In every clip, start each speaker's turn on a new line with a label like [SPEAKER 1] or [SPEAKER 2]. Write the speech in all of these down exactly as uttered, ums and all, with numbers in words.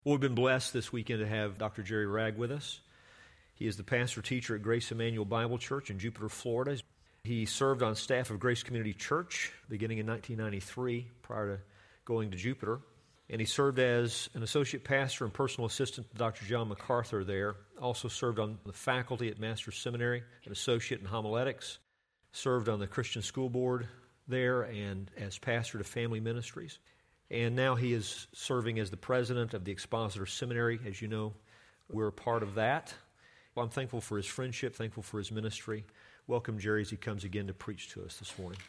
[SPEAKER 1] Well, we've been blessed this weekend to have Doctor Jerry Ragg with us. He is the pastor-teacher at Grace Emmanuel Bible Church in Jupiter, Florida. He served on staff of Grace Community Church beginning in nineteen ninety-three, prior to going to Jupiter. And he served as an associate pastor and personal assistant to Doctor John MacArthur there. Also served on the faculty at Master's Seminary, an associate in homiletics. Served on the Christian School Board there and as pastor to Family Ministries. And now he is serving as the president of the Expositor Seminary. As you know, we're a part of that. Well, I'm thankful for his friendship, thankful for his ministry. Welcome, Jerry, as he comes again to preach to us this morning.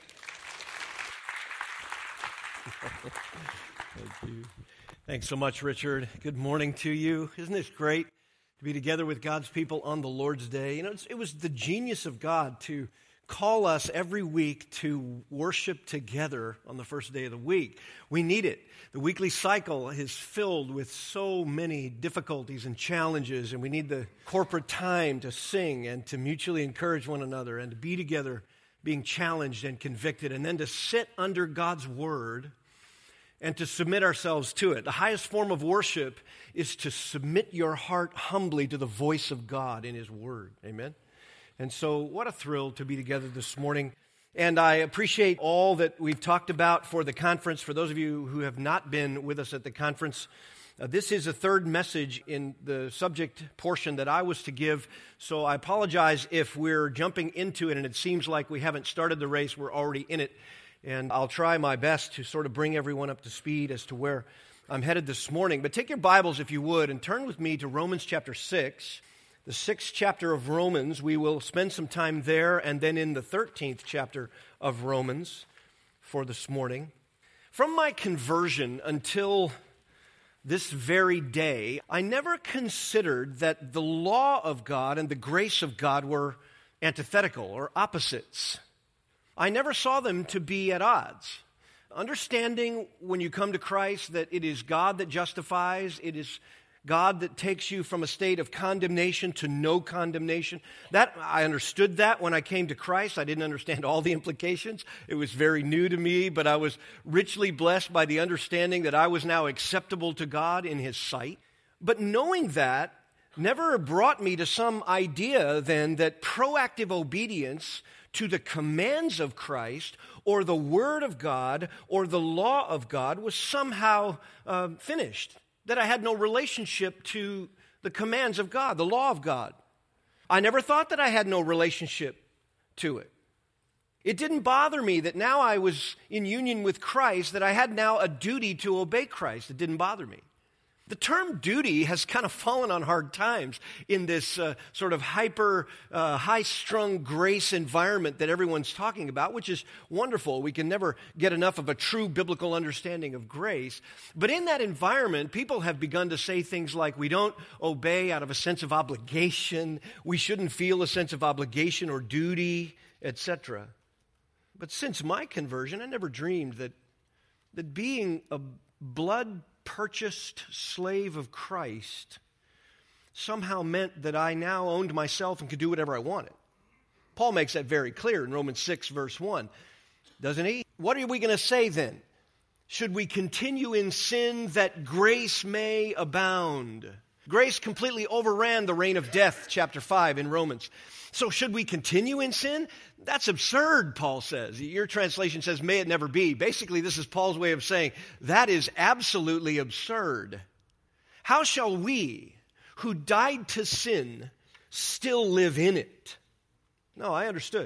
[SPEAKER 2] Thank you. Thanks so much, Richard. Good morning to you. Isn't this great to be together with God's people on the Lord's Day? You know, it's, it was the genius of God to call us every week to worship together on the first day of the week. We need it. The weekly cycle is filled with so many difficulties and challenges, and we need the corporate time to sing and to mutually encourage one another and to be together being challenged and convicted, and then to sit under God's Word and to submit ourselves to it. The highest form of worship is to submit your heart humbly to the voice of God in His Word. Amen? And so what a thrill to be together this morning. And I appreciate all that we've talked about for the conference. For those of you who have not been with us at the conference, uh, this is a third message in the subject portion that I was to give. So I apologize if we're jumping into it and it seems like we haven't started the race. We're already in it. And I'll try my best to sort of bring everyone up to speed as to where I'm headed this morning. But take your Bibles, if you would, and turn with me to Romans chapter six. The sixth chapter of Romans. We will spend some time there and then in the thirteenth chapter of Romans for this morning. From my conversion until this very day, I never considered that the law of God and the grace of God were antithetical or opposites. I never saw them to be at odds. Understanding when you come to Christ that it is God that justifies, it is God that takes you from a state of condemnation to no condemnation. That I understood that when I came to Christ. I didn't understand all the implications. It was very new to me, but I was richly blessed by the understanding that I was now acceptable to God in His sight. But knowing that never brought me to some idea then that proactive obedience to the commands of Christ or the Word of God or the law of God was somehow uh, finished. That I had no relationship to the commands of God, the law of God. I never thought that I had no relationship to it. It didn't bother me that now I was in union with Christ, that I had now a duty to obey Christ. It didn't bother me. The term duty has kind of fallen on hard times in this uh, sort of hyper, uh, high-strung grace environment that everyone's talking about, which is wonderful. We can never get enough of a true biblical understanding of grace. But in that environment, people have begun to say things like, we don't obey out of a sense of obligation, we shouldn't feel a sense of obligation or duty, et cetera. But since my conversion, I never dreamed that, that being a blood purchased slave of Christ somehow meant that I now owned myself and could do whatever I wanted. Paul makes that very clear in Romans six, verse one, doesn't he? What are we going to say then? Should we continue in sin that grace may abound? Grace completely overran the reign of death, chapter five in Romans. So should we continue in sin? That's absurd, Paul says. Your translation says, may it never be. Basically, this is Paul's way of saying, that is absolutely absurd. How shall we, who died to sin, still live in it? No, I understood.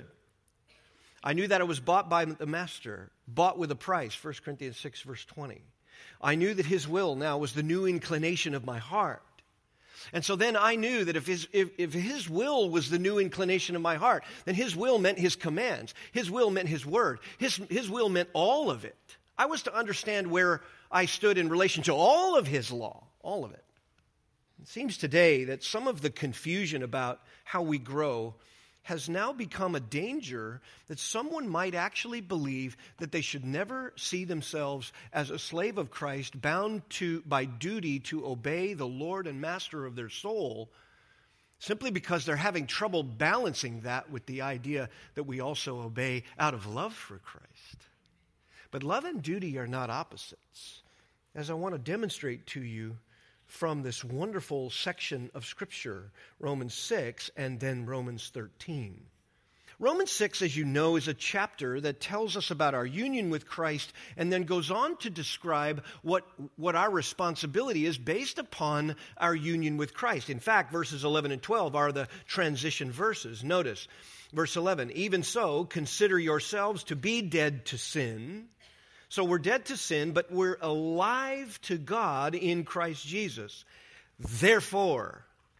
[SPEAKER 2] I knew that it was bought by the Master, bought with a price, First Corinthians six, verse twenty. I knew that His will now was the new inclination of my heart. And so then I knew that if his, if, if his will was the new inclination of my heart, then His will meant His commands. His will meant His word. His, his will meant all of it. I was to understand where I stood in relation to all of His law, all of it. It seems today that some of the confusion about how we grow has now become a danger that someone might actually believe that they should never see themselves as a slave of Christ, bound to by duty to obey the Lord and Master of their soul, simply because they're having trouble balancing that with the idea that we also obey out of love for Christ. But love and duty are not opposites. As I want to demonstrate to you from this wonderful section of Scripture, Romans six and then Romans thirteen. Romans six, as you know, is a chapter that tells us about our union with Christ and then goes on to describe what, what our responsibility is based upon our union with Christ. In fact, verses eleven and twelve are the transition verses. Notice, verse eleven, even so, consider yourselves to be dead to sin. So we're dead to sin, but we're alive to God in Christ Jesus. Therefore,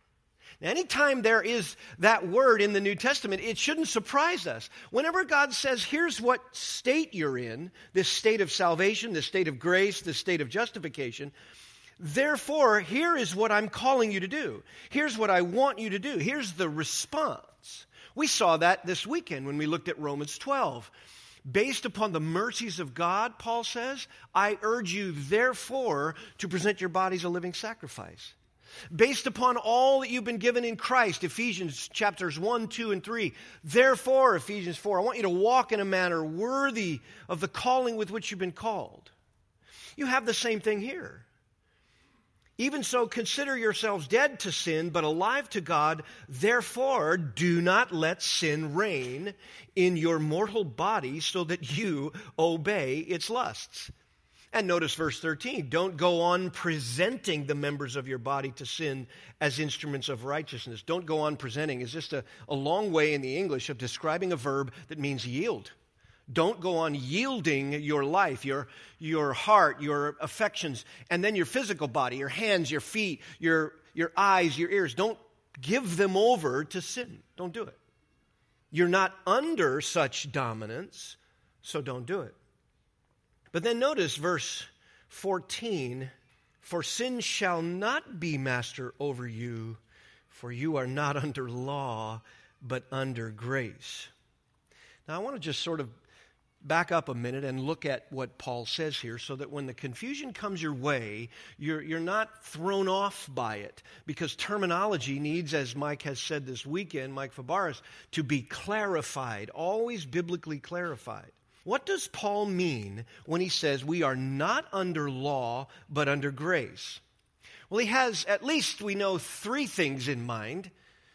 [SPEAKER 2] anytime there is that word in the New Testament, it shouldn't surprise us. Whenever God says, here's what state you're in, this state of salvation, this state of grace, this state of justification, therefore, here is what I'm calling you to do. Here's what I want you to do. Here's the response. We saw that this weekend when we looked at Romans twelve. Based upon the mercies of God, Paul says, I urge you, therefore, to present your bodies a living sacrifice. Based upon all that you've been given in Christ, Ephesians chapters one, two, and three. Therefore, Ephesians four, I want you to walk in a manner worthy of the calling with which you've been called. You have the same thing here. Even so, consider yourselves dead to sin, but alive to God. Therefore, do not let sin reign in your mortal body so that you obey its lusts. And notice verse thirteen, don't go on presenting the members of your body to sin as instruments of righteousness. Don't go on presenting is just a, a long way in the English of describing a verb that means yield. Don't go on yielding your life, your, your heart, your affections, and then your physical body, your hands, your feet, your, your eyes, your ears. Don't give them over to sin. Don't do it. You're not under such dominance, so don't do it. But then notice verse fourteen, for sin shall not be master over you, for you are not under law, but under grace. Now I want to just sort of back up a minute and look at what Paul says here so that when the confusion comes your way, you're, you're not thrown off by it. Because terminology needs, as Mike has said this weekend, Mike Fabaris, to be clarified, always biblically clarified. What does Paul mean when he says we are not under law, but under grace? Well, he has, at least we know, three things in mind.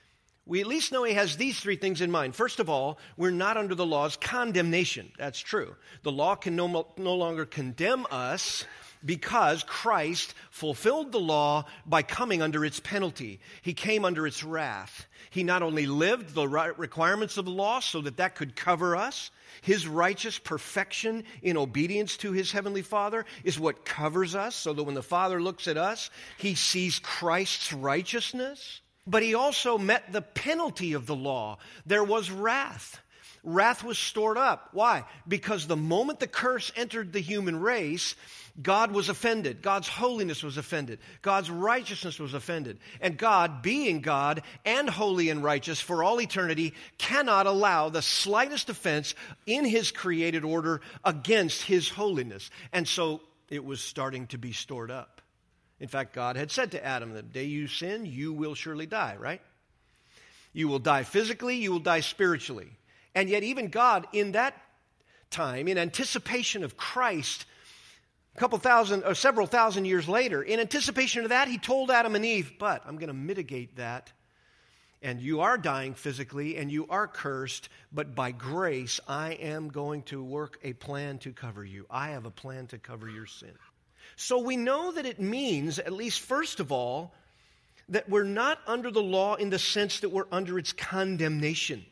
[SPEAKER 2] We at least know he has these three things in mind. First of all, we're not under the law's condemnation. That's true. The law can no, no longer condemn us because Christ fulfilled the law by coming under its penalty. He came under its wrath. He not only lived the requirements of the law so that that could cover us. His righteous perfection in obedience to his heavenly Father is what covers us so that when the Father looks at us, he sees Christ's righteousness. But he also met the penalty of the law. There was wrath. Wrath was stored up. Why? Because the moment the curse entered the human race, God was offended. God's holiness was offended. God's righteousness was offended. And God, being God and holy and righteous for all eternity, cannot allow the slightest offense in his created order against his holiness. And so it was starting to be stored up. In fact, God had said to Adam, the day you sin, you will surely die, right? You will die physically, you will die spiritually. And yet even God, in that time, in anticipation of Christ, a couple thousand, or several thousand years later, in anticipation of that, he told Adam and Eve, but I'm going to mitigate that. And you are dying physically, and you are cursed, but by grace, I am going to work a plan to cover you. I have a plan to cover your sin. So we know that it means, at least first of all, that we're not under the law in the sense that we're under its condemnation.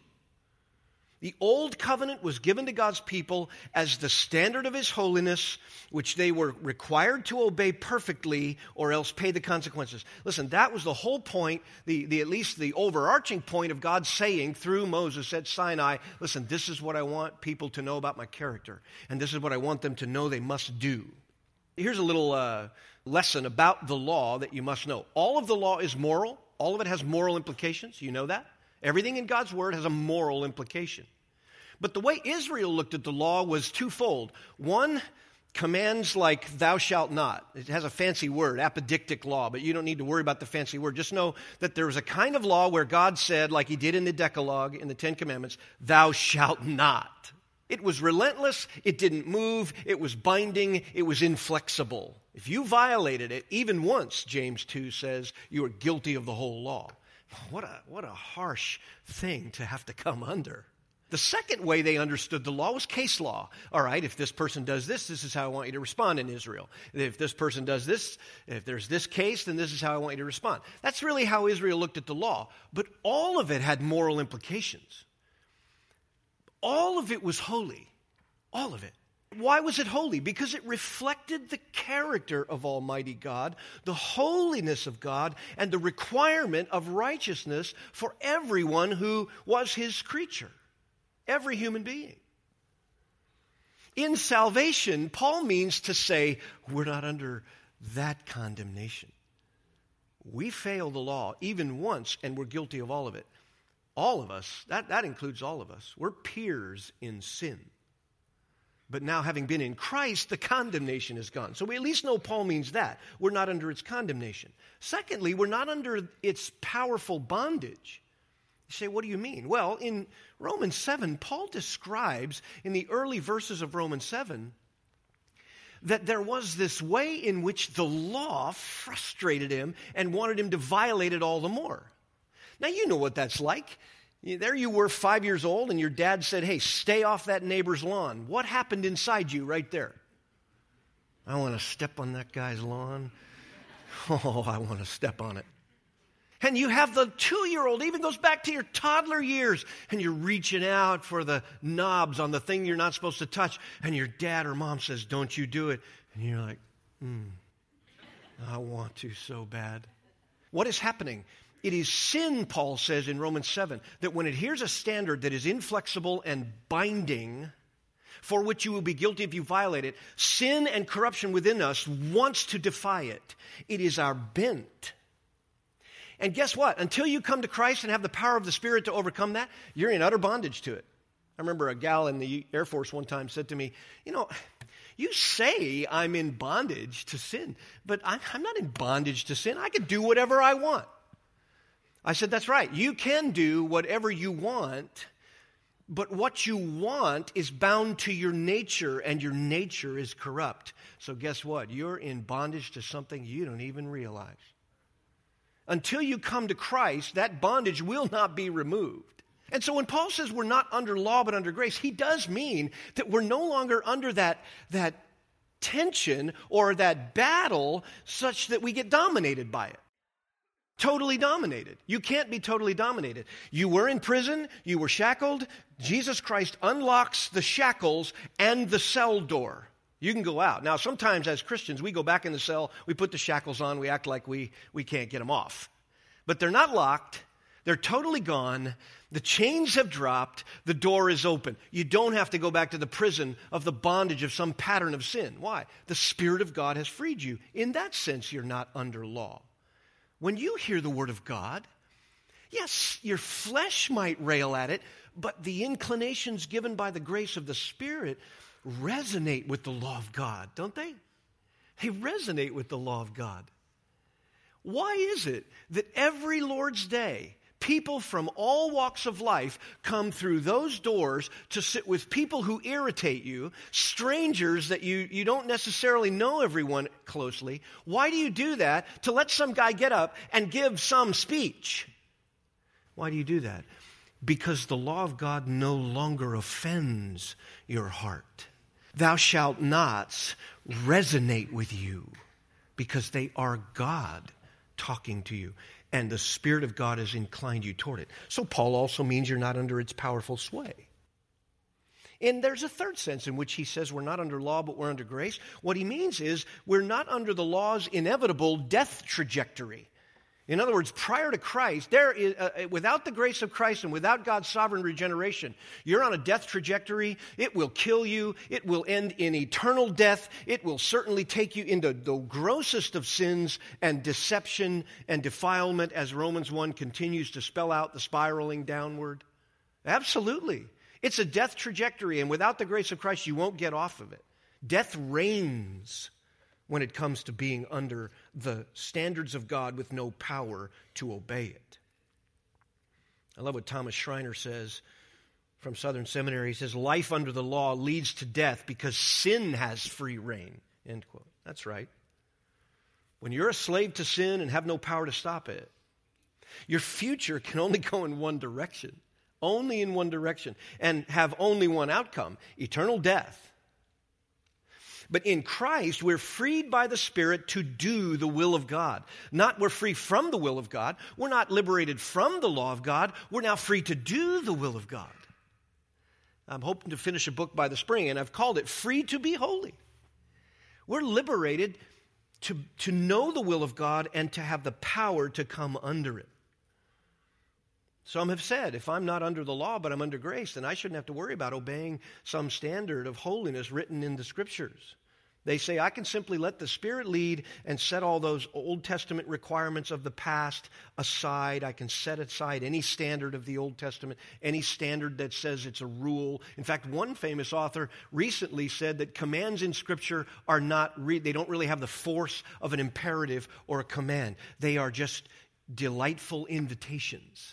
[SPEAKER 2] The old covenant was given to God's people as the standard of his holiness, which they were required to obey perfectly or else pay the consequences. Listen, that was the whole point, the, the at least the overarching point of God saying through Moses at Sinai, listen, this is what I want people to know about my character, and this is what I want them to know they must do. Here's a little uh, lesson about the law that you must know. All of the law is moral. All of it has moral implications. You know that? Everything in God's word has a moral implication. But the way Israel looked at the law was twofold. One, commands like thou shalt not. It has a fancy word, apodictic law, but you don't need to worry about the fancy word. Just know that there was a kind of law where God said, like he did in the Decalogue, in the Ten Commandments, thou shalt not. It was relentless, it didn't move, it was binding, it was inflexible. If you violated it, even once, James two says, you are guilty of the whole law. What a, what a harsh thing to have to come under. The second way they understood the law was case law. All right, if this person does this, this is how I want you to respond in Israel. If this person does this, if there's this case, then this is how I want you to respond. That's really how Israel looked at the law. But all of it had moral implications. All of it was holy. All of it. Why was it holy? Because it reflected the character of Almighty God, the holiness of God, and the requirement of righteousness for everyone who was his creature. Every human being. In salvation, Paul means to say, we're not under that condemnation. We fail the law even once, and we're guilty of all of it. All of us, that, that includes all of us. We're peers in sin. But now, having been in Christ, the condemnation is gone. So we at least know Paul means that. We're not under its condemnation. Secondly, we're not under its powerful bondage. You say, what do you mean? Well, in Romans seven, Paul describes in the early verses of Romans seven that there was this way in which the law frustrated him and wanted him to violate it all the more. Now, you know what that's like. There you were, five years old, and your dad said, hey, stay off that neighbor's lawn. What happened inside you right there? I want to step on that guy's lawn. Oh, I want to step on it. And you have the two-year-old, even goes back to your toddler years, and you're reaching out for the knobs on the thing you're not supposed to touch, and your dad or mom says, don't you do it. And you're like, hmm, I want to so bad. What is happening? It is sin, Paul says in Romans seven, that when it hears a standard that is inflexible and binding, for which you will be guilty if you violate it, sin and corruption within us wants to defy it. It is our bent. And guess what? Until you come to Christ and have the power of the Spirit to overcome that, you're in utter bondage to it. I remember a gal in the Air Force one time said to me, you know, you say I'm in bondage to sin, but I'm, I'm not in bondage to sin. I can do whatever I want. I said, that's right. You can do whatever you want, but what you want is bound to your nature, and your nature is corrupt. So guess what? You're in bondage to something you don't even realize. Until you come to Christ, that bondage will not be removed. And so when Paul says we're not under law but under grace, he does mean that we're no longer under that, that tension or that battle such that we get dominated by it. Totally dominated. You can't be totally dominated. You were in prison, you were shackled. Jesus Christ unlocks the shackles and the cell door. You can go out. Now, sometimes as Christians, we go back in the cell, we put the shackles on, we act like we, we can't get them off. But they're not locked. They're totally gone. The chains have dropped. The door is open. You don't have to go back to the prison of the bondage of some pattern of sin. Why? The Spirit of God has freed you. In that sense, you're not under law. When you hear the Word of God, yes, your flesh might rail at it, but the inclinations given by the grace of the Spirit resonate with the law of God, don't they? They resonate with the law of God. Why is it that every Lord's Day, people from all walks of life come through those doors to sit with people who irritate you, strangers that you, you don't necessarily know everyone closely? Why do you do that? To let some guy get up and give some speech. Why do you do that? Because the law of God no longer offends your heart. Thou shalt nots resonate with you because they are God talking to you. And the Spirit of God has inclined you toward it. So Paul also means you're not under its powerful sway. And there's a third sense in which he says we're not under law, but we're under grace. What he means is we're not under the law's inevitable death trajectory. In other words, prior to Christ, there is, uh, without the grace of Christ and without God's sovereign regeneration, you're on a death trajectory. It will kill you. It will end in eternal death. It will certainly take you into the grossest of sins and deception and defilement, as Romans one continues to spell out the spiraling downward. Absolutely. It's a death trajectory, and without the grace of Christ, you won't get off of it. Death reigns when it comes to being under the standards of God with no power to obey it. I love what Thomas Schreiner says. from Southern Seminary. He says, life under the law leads to death because sin has free reign, end quote. That's right. When you're a slave to sin and have no power to stop it, your future can only go in one direction, only in one direction, and have only one outcome, eternal death. But in Christ, we're freed by the Spirit to do the will of God. Not we're free from the will of God. We're not liberated from the law of God. We're now free to do the will of God. I'm hoping to finish a book by the spring, and I've called it Free to be Holy. We're liberated to, to know the will of God and to have the power to come under it. Some have said, if I'm not under the law, but I'm under grace, then I shouldn't have to worry about obeying some standard of holiness written in the Scriptures. They say, I can simply let the Spirit lead and set all those Old Testament requirements of the past aside. I can set aside any standard of the Old Testament, any standard that says it's a rule. In fact, one famous author recently said that commands in Scripture are not, re- they don't really have the force of an imperative or a command. They are just delightful invitations.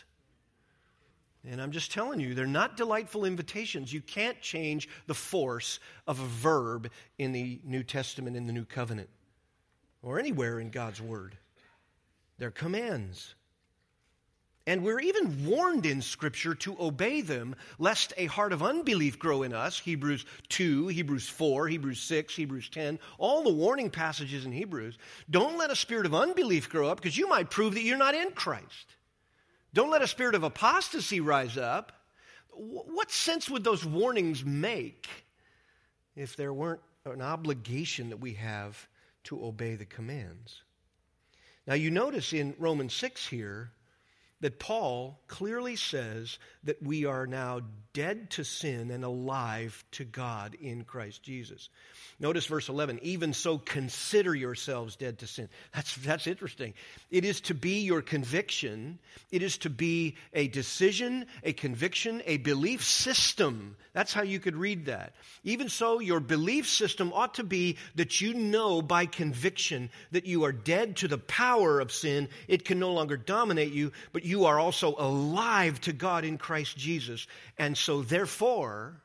[SPEAKER 2] And I'm just telling you, they're not delightful invitations. You can't change the force of a verb in the New Testament, in the New Covenant, or anywhere in God's Word. They're commands. And we're even warned in Scripture to obey them, lest a heart of unbelief grow in us. Hebrews two, Hebrews four, Hebrews six, Hebrews ten, all the warning passages in Hebrews. Don't let a spirit of unbelief grow up, because you might prove that you're not in Christ. Don't let a spirit of apostasy rise up. What sense would those warnings make if there weren't an obligation that we have to obey the commands? Now you notice in Romans six here that Paul clearly says that we are now dead to sin and alive to God in Christ Jesus. Notice verse eleven, even so consider yourselves dead to sin. That's, that's interesting. It is to be your conviction. It is to be a decision, a conviction, a belief system. That's how you could read that. Even so, your belief system ought to be that you know by conviction that you are dead to the power of sin. It can no longer dominate you, but you are also alive to God in Christ Jesus. And so therefore,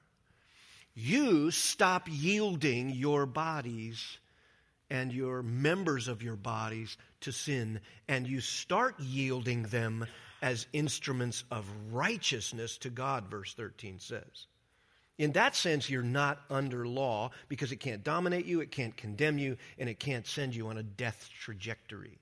[SPEAKER 2] you stop yielding your bodies and your members of your bodies to sin, and you start yielding them as instruments of righteousness to God, verse thirteen says. In that sense, you're not under law because it can't dominate you, it can't condemn you, and it can't send you on a death trajectory.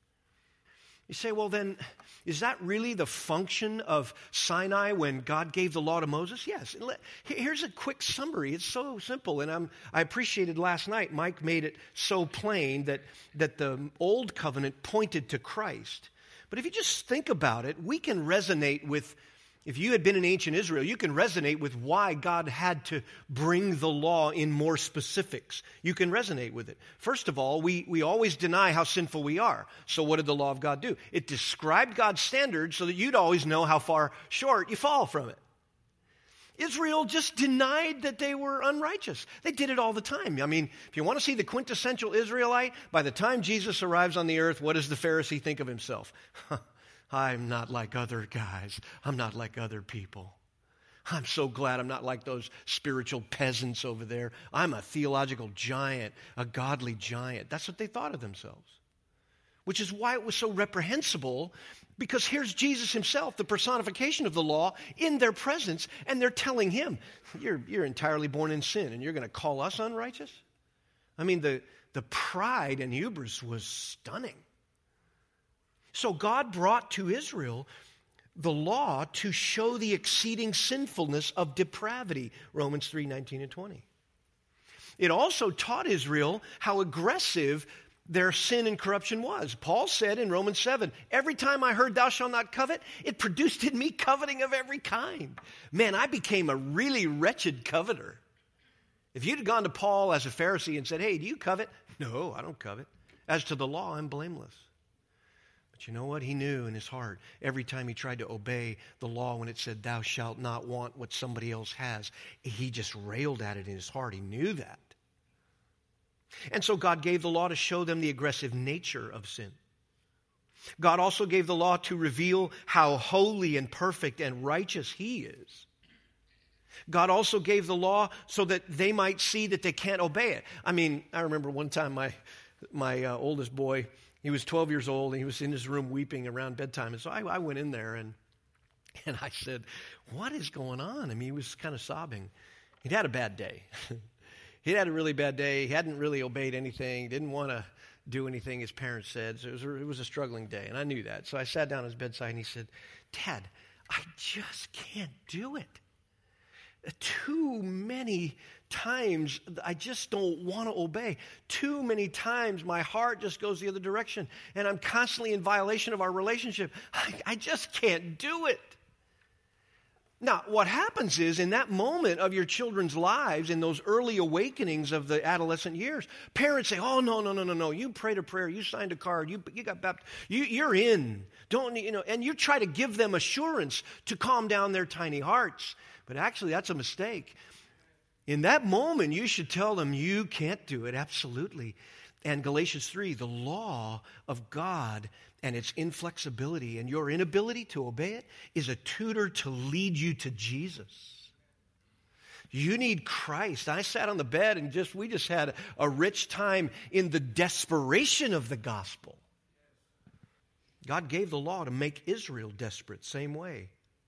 [SPEAKER 2] You say, well then, is that really the function of Sinai when God gave the law to Moses? Yes. Here's a quick summary. It's so simple, and I'm, I appreciated last night Mike made it so plain that, that the old covenant pointed to Christ. But if you just think about it, we can resonate with, if you had been in ancient Israel, you can resonate with why God had to bring the law in more specifics. You can resonate with it. First of all, we, we always deny how sinful we are. So what did the law of God do? It described God's standard so that you'd always know how far short you fall from it. Israel just denied that they were unrighteous. They did it all the time. I mean, if you want to see the quintessential Israelite, by the time Jesus arrives on the earth, what does the Pharisee think of himself? I'm not like other guys. I'm not like other people. I'm so glad I'm not like those spiritual peasants over there. I'm a theological giant, a godly giant. That's what they thought of themselves. Which is why it was so reprehensible, because here's Jesus himself, the personification of the law, in their presence, and they're telling him, you're, you're entirely born in sin, and you're going to call us unrighteous? I mean, the, the pride and hubris was stunning. So God brought to Israel the law to show the exceeding sinfulness of depravity, Romans three, nineteen and twenty. It also taught Israel how aggressive their sin and corruption was. Paul said in Romans seven, every time I heard thou shalt not covet, it produced in me coveting of every kind. Man, I became a really wretched coveter. If you'd have gone to Paul as a Pharisee and said, hey, do you covet? No, I don't covet. As to the law, I'm blameless. But you know what? He knew in his heart, every time he tried to obey the law when it said, thou shalt not want what somebody else has, he just railed at it in his heart. He knew that. And so God gave the law to show them the aggressive nature of sin. God also gave the law to reveal how holy and perfect and righteous he is. God also gave the law so that they might see that they can't obey it. I mean, I remember one time my my uh, oldest boy, he was twelve years old, and he was in his room weeping around bedtime. And so I, I went in there, and and I said, what is going on? I mean, he was kind of sobbing. He'd had a bad day. He'd had a really bad day. He hadn't really obeyed anything, didn't want to do anything his parents said. So it was, a, it was a struggling day, and I knew that. So I sat down at his bedside, and he said, Dad, I just can't do it. Too many times I just don't want to obey. Too many times my heart just goes the other direction, and I'm constantly in violation of our relationship. I, I just can't do it. Now, what happens is, in that moment of your children's lives, in those early awakenings of the adolescent years, parents say, oh, no, no, no, no, no, you prayed a prayer, you signed a card, you, you got baptized, you, you're in. Don't, you know, and you try to give them assurance to calm down their tiny hearts. But actually, that's a mistake. In that moment, you should tell them you can't do it, absolutely. And Galatians three, the law of God and its inflexibility and your inability to obey it is a tutor to lead you to Jesus. You need Christ. I sat on the bed and just we just had a rich time in the desperation of the gospel. God gave the law to make Israel desperate, same way.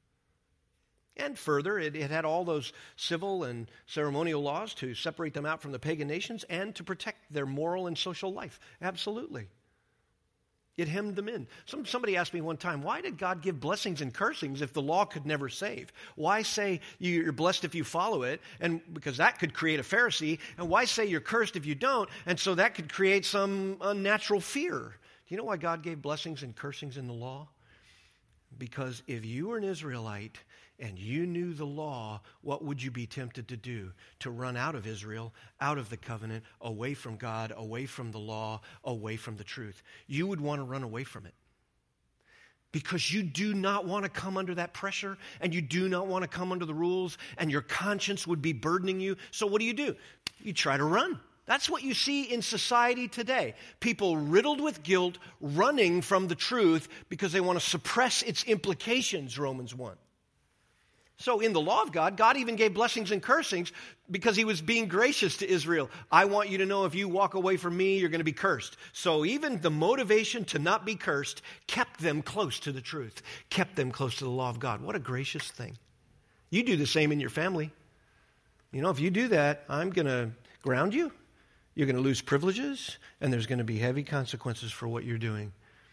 [SPEAKER 2] And further, it, it had all those civil and ceremonial laws to separate them out from the pagan nations and to protect their moral and social life. Absolutely. It hemmed them in. Some, somebody asked me one time, why did God give blessings and cursings if the law could never save? Why say you're blessed if you follow it, and because that could create a Pharisee, and why say you're cursed if you don't, and so that could create some unnatural fear? Do you know why God gave blessings and cursings in the law? Because if you were an Israelite and you knew the law, what would you be tempted to do? To run out of Israel, out of the covenant, away from God, away from the law, away from the truth. You would want to run away from it. Because you do not want to come under that pressure, and you do not want to come under the rules, and your conscience would be burdening you. So what do you do? You try to run. That's what you see in society today. People riddled with guilt, running from the truth because they want to suppress its implications, Romans one. So in the law of God, God even gave blessings and cursings because he was being gracious to Israel. I want you to know if you walk away from me, you're going to be cursed. So even the motivation to not be cursed kept them close to the truth, kept them close to the law of God. What a gracious thing. You do the same in your family. You know, if you do that, I'm going to ground you. You're going to lose privileges, and there's going to be heavy consequences for what you're doing.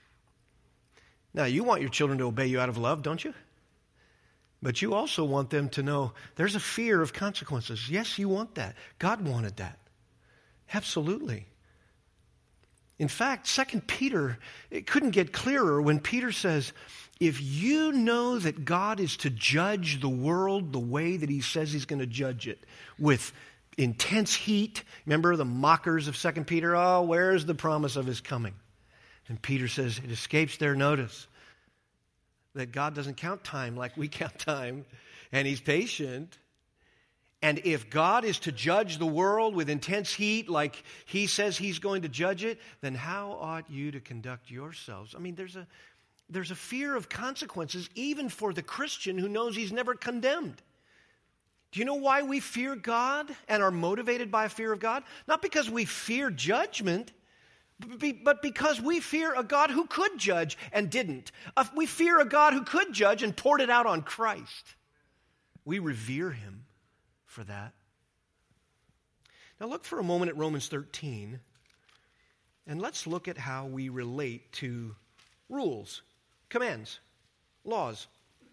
[SPEAKER 2] Now, you want your children to obey you out of love, don't you? But you also want them to know there's a fear of consequences. Yes, you want that. God wanted that. Absolutely. In fact, Second Peter, it couldn't get clearer when Peter says, if you know that God is to judge the world the way that he says he's going to judge it, with intense heat. Remember the mockers of Second Peter? Oh, where's the promise of his coming? And Peter says it escapes their notice that God doesn't count time like we count time, and he's patient. And if God is to judge the world with intense heat like he says he's going to judge it, then how ought you to conduct yourselves? I mean, there's a, there's a fear of consequences even for the Christian who knows he's never condemned. Do you know why we fear God and are motivated by a fear of God? Not because we fear judgment, but because we fear a God who could judge and didn't. We fear a God who could judge and poured it out on Christ. We revere him for that. Now look for a moment at Romans thirteen, and let's look at how we relate to rules, commands, laws.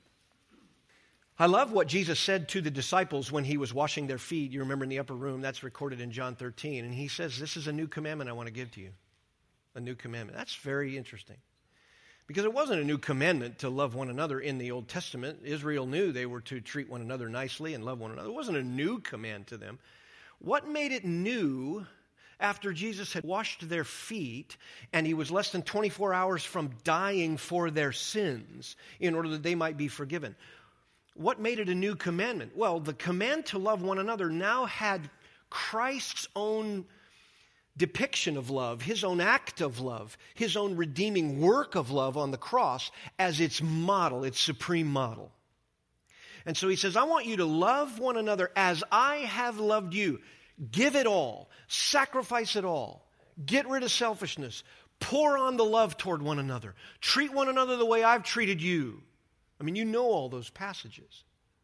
[SPEAKER 2] I love what Jesus said to the disciples when he was washing their feet. You remember in the upper room, that's recorded in John thirteen. And he says, this is a new commandment I want to give to you. A new commandment. That's very interesting. Because it wasn't a new commandment to love one another in the Old Testament. Israel knew they were to treat one another nicely and love one another. It wasn't a new command to them. What made it new after Jesus had washed their feet and he was less than twenty-four hours from dying for their sins in order that they might be forgiven? What made it a new commandment? Well, the command to love one another now had Christ's own depiction of love, his own act of love, his own redeeming work of love on the cross as its model, its supreme model. And so he says, I want you to love one another as I have loved you. Give it all. Sacrifice it all. Get rid of selfishness. Pour on the love toward one another. Treat one another the way I've treated you. I mean, you know all those passages.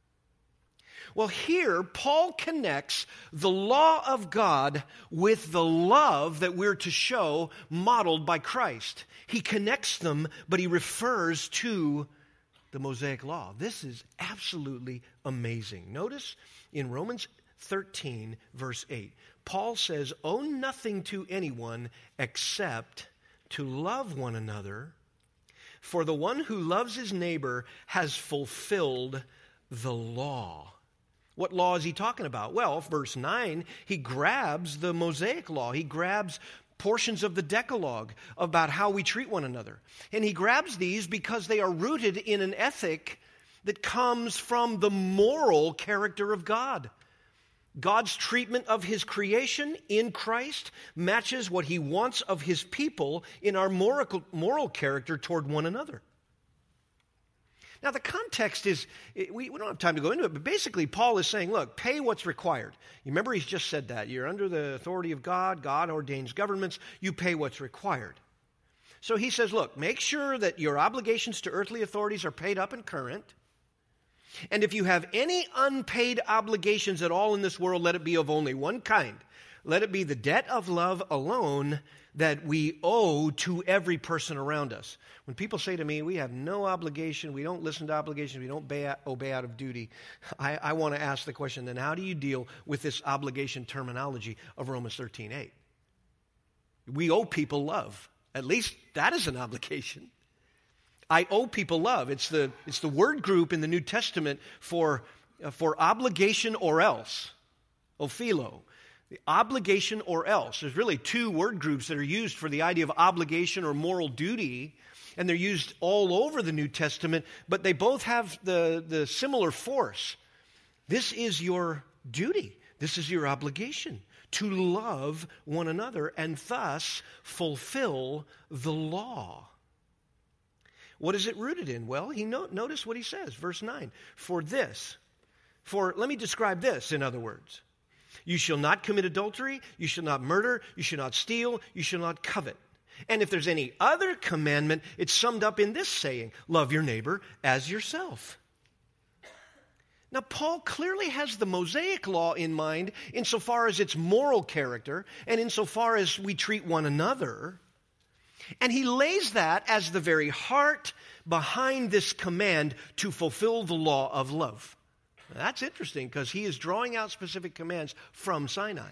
[SPEAKER 2] Well, here, Paul connects the law of God with the love that we're to show modeled by Christ. He connects them, but he refers to the Mosaic law. This is absolutely amazing. Notice in Romans thirteen, verse eight, Paul says, owe nothing to anyone except to love one another, for the one who loves his neighbor has fulfilled the law. What law is he talking about? Well, verse nine, he grabs the Mosaic law. He grabs portions of the Decalogue about how we treat one another. And he grabs these because they are rooted in an ethic that comes from the moral character of God. God's treatment of his creation in Christ matches what he wants of his people in our moral, moral character toward one another. Now, the context is, we, we don't have time to go into it, but basically Paul is saying, look, pay what's required. You remember he's just said that. You're under the authority of God. God ordains governments. You pay what's required. So he says, look, make sure that your obligations to earthly authorities are paid up and current. And if you have any unpaid obligations at all in this world, let it be of only one kind. Let it be the debt of love alone that we owe to every person around us. When people say to me, we have no obligation, we don't listen to obligations, we don't obey, obey out of duty, I, I want to ask the question, then how do you deal with this obligation terminology of Romans thirteen eight? We owe people love. At least that is an obligation. I owe people love. It's the, it's the word group in the New Testament for, uh, for obligation or else, ophilo. The obligation or else. There's really two word groups that are used for the idea of obligation or moral duty, and they're used all over the New Testament, but they both have the, the similar force. This is your duty. This is your obligation to love one another and thus fulfill the law. What is it rooted in? Well, he no, notice what he says, verse nine. For this, for, let me describe this in other words. You shall not commit adultery, you shall not murder, you shall not steal, you shall not covet. And if there's any other commandment, it's summed up in this saying, love your neighbor as yourself. Now, Paul clearly has the Mosaic law in mind insofar as its moral character and insofar as we treat one another. And he lays that as the very heart behind this command to fulfill the law of love. That's interesting because he is drawing out specific commands from Sinai.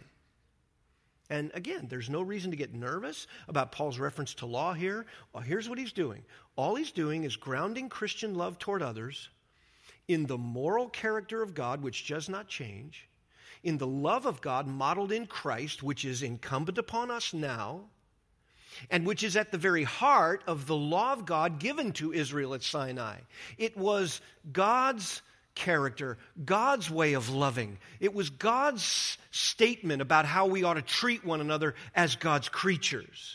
[SPEAKER 2] And again, there's no reason to get nervous about Paul's reference to law here. Well, here's what he's doing. All he's doing is grounding Christian love toward others in the moral character of God, which does not change, in the love of God modeled in Christ, which is incumbent upon us now, and which is at the very heart of the law of God given to Israel at Sinai. It was God's character, God's way of loving. It was God's statement about how we ought to treat one another as God's creatures.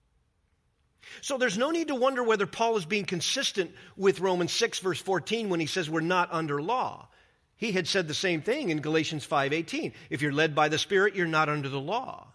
[SPEAKER 2] So there's no need to wonder whether Paul is being consistent with Romans six, verse fourteen, when he says we're not under law. He had said the same thing in Galatians five eighteen. If you're led by the Spirit, you're not under the law.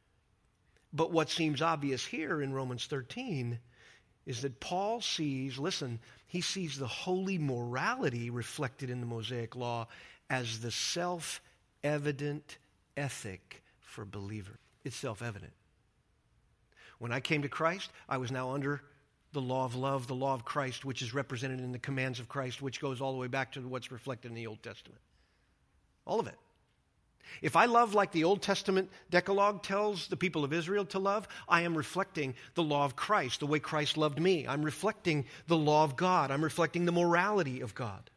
[SPEAKER 2] But what seems obvious here in Romans thirteen is that Paul sees, listen, he sees the holy morality reflected in the Mosaic law as the self-evident ethic for believers. It's self-evident. When I came to Christ, I was now under the law of love, the law of Christ, which is represented in the commands of Christ, which goes all the way back to what's reflected in the Old Testament. All of it. If I love like the Old Testament Decalogue tells the people of Israel to love, I am reflecting the law of Christ, the way Christ loved me. I'm reflecting the law of God. I'm reflecting the morality of God.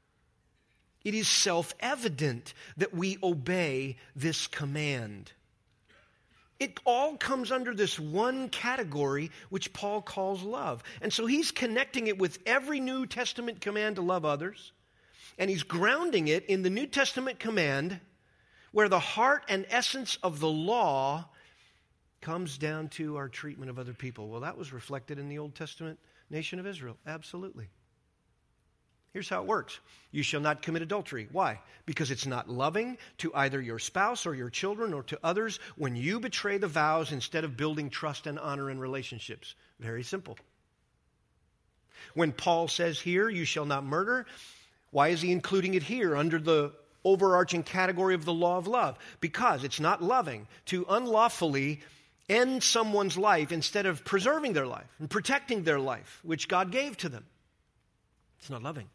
[SPEAKER 2] It is self-evident that we obey this command. It all comes under this one category, which Paul calls love. And so he's connecting it with every New Testament command to love others, and he's grounding it in the New Testament command where the heart and essence of the law comes down to our treatment of other people. Well, that was reflected in the Old Testament nation of Israel. Absolutely. Here's how it works. You shall not commit adultery. Why? Because it's not loving to either your spouse or your children or to others when you betray the vows instead of building trust and honor in relationships. Very simple. When Paul says here, you shall not murder, why is he including it here under the overarching category of the law of love? Because it's not loving to unlawfully end someone's life instead of preserving their life and protecting their life, which God gave to them. It's not loving.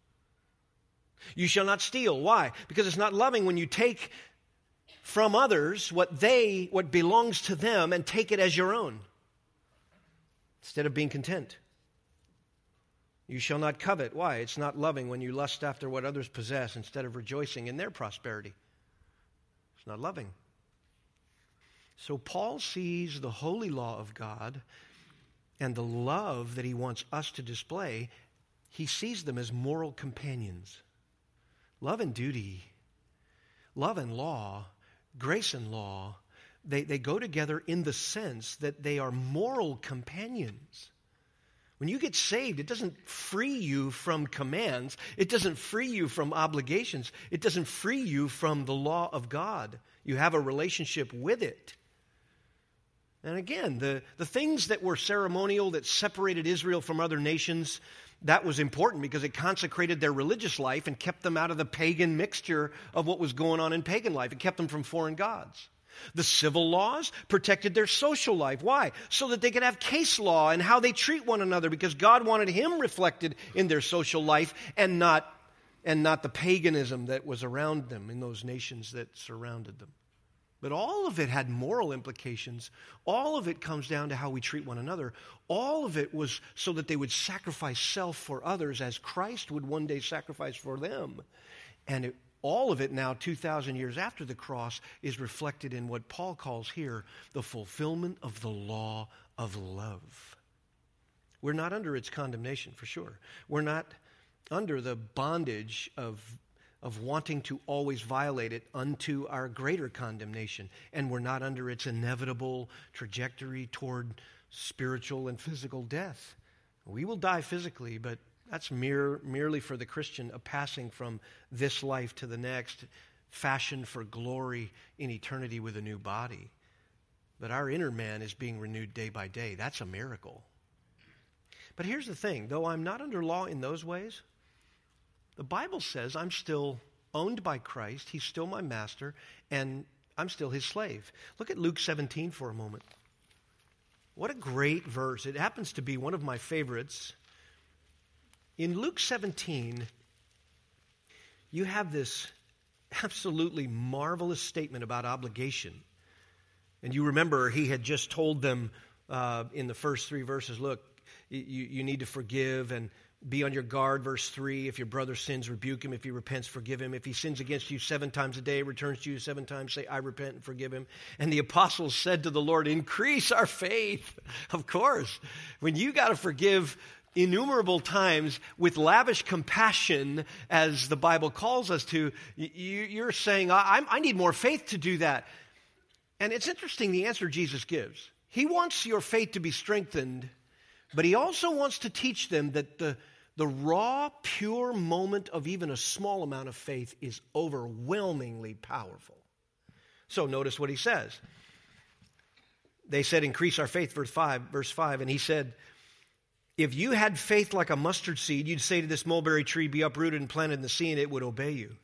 [SPEAKER 2] You shall not steal. Why? Because it's not loving when you take from others what they, what belongs to them and take it as your own instead of being content. You shall not covet. Why? It's not loving when you lust after what others possess instead of rejoicing in their prosperity. It's not loving. So Paul sees the holy law of God and the love that he wants us to display. He sees them as moral companions. Love and duty, love and law, grace and law, they, they go together in the sense that they are moral companions. When you get saved, it doesn't free you from commands. It doesn't free you from obligations. It doesn't free you from the law of God. You have a relationship with it. And again, the, the things that were ceremonial, that separated Israel from other nations, that was important because it consecrated their religious life and kept them out of the pagan mixture of what was going on in pagan life. It kept them from foreign gods. The civil laws protected their social life. Why? So that they could have case law and how they treat one another, because God wanted him reflected in their social life and not, and not the paganism that was around them in those nations that surrounded them. But all of it had moral implications. All of it comes down to how we treat one another. All of it was so that they would sacrifice self for others as Christ would one day sacrifice for them. And it, all of it now, two thousand years after the cross, is reflected in what Paul calls here the fulfillment of the law of love. We're not under its condemnation, for sure. We're not under the bondage of of wanting to always violate it unto our greater condemnation. And we're not under its inevitable trajectory toward spiritual and physical death. We will die physically, but that's mere, merely for the Christian, a passing from this life to the next, fashioned for glory in eternity with a new body. But our inner man is being renewed day by day. That's a miracle. But here's the thing, though I'm not under law in those ways, the Bible says I'm still owned by Christ, he's still my master, and I'm still his slave. Look at Luke seventeen for a moment. What a great verse. It happens to be one of my favorites. In Luke seventeen, you have this absolutely marvelous statement about obligation. And you remember he had just told them uh, in the first three verses, look, you, you need to forgive and be on your guard, verse three. If your brother sins, rebuke him. If he repents, forgive him. If he sins against you seven times a day, returns to you seven times, say, I repent, and forgive him. And the apostles said to the Lord, increase our faith. Of course, when you got to forgive innumerable times with lavish compassion, as the Bible calls us to, you're saying, I, I need more faith to do that. And it's interesting the answer Jesus gives. He wants your faith to be strengthened, but he also wants to teach them that the The raw, pure moment of even a small amount of faith is overwhelmingly powerful. So notice what he says. They said, increase our faith, verse five, verse five, and he said, if you had faith like a mustard seed, you'd say to this mulberry tree, be uprooted and planted in the sea, and it would obey you.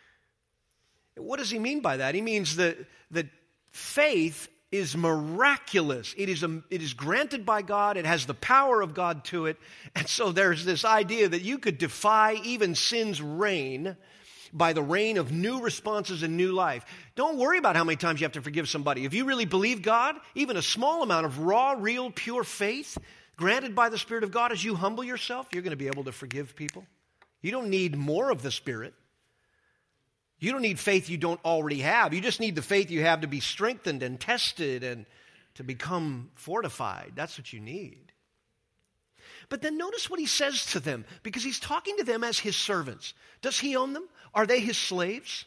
[SPEAKER 2] What does he mean by that? He means that, that faith is miraculous. It is, a, it is granted by God. It has the power of God to it. And so there's this idea that you could defy even sin's reign by the reign of new responses and new life. Don't worry about how many times you have to forgive somebody. If you really believe God, even a small amount of raw, real, pure faith granted by the Spirit of God, as you humble yourself, you're going to be able to forgive people. You don't need more of the Spirit. You don't need faith you don't already have. You just need the faith you have to be strengthened and tested and to become fortified. That's what you need. But then notice what he says to them, because he's talking to them as his servants. Does he own them? Are they his slaves?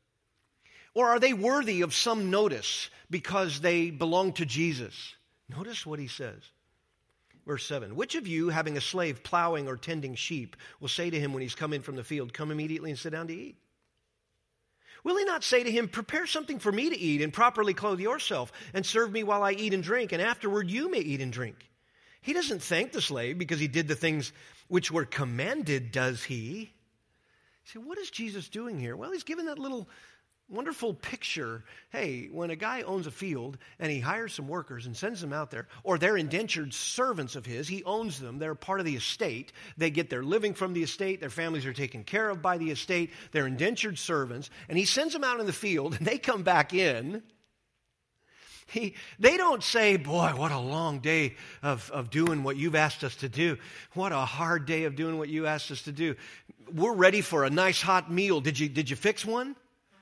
[SPEAKER 2] Or are they worthy of some notice because they belong to Jesus? Notice what he says. Verse seven, which of you, having a slave plowing or tending sheep, will say to him when he's come in from the field, come immediately and sit down to eat? Will he not say to him, prepare something for me to eat and properly clothe yourself and serve me while I eat and drink, and afterward you may eat and drink? He doesn't thank the slave because he did the things which were commanded, does he? You say, what is Jesus doing here? Well, he's given that little wonderful picture. Hey, when a guy owns a field and he hires some workers and sends them out there, or they're indentured servants of his, he owns them, they're part of the estate, they get their living from the estate, their families are taken care of by the estate, they're indentured servants, and he sends them out in the field and they come back in. He, they don't say, boy, what a long day of, of doing what you've asked us to do. What a hard day of doing what you asked us to do. We're ready for a nice hot meal. Did you, did you fix one?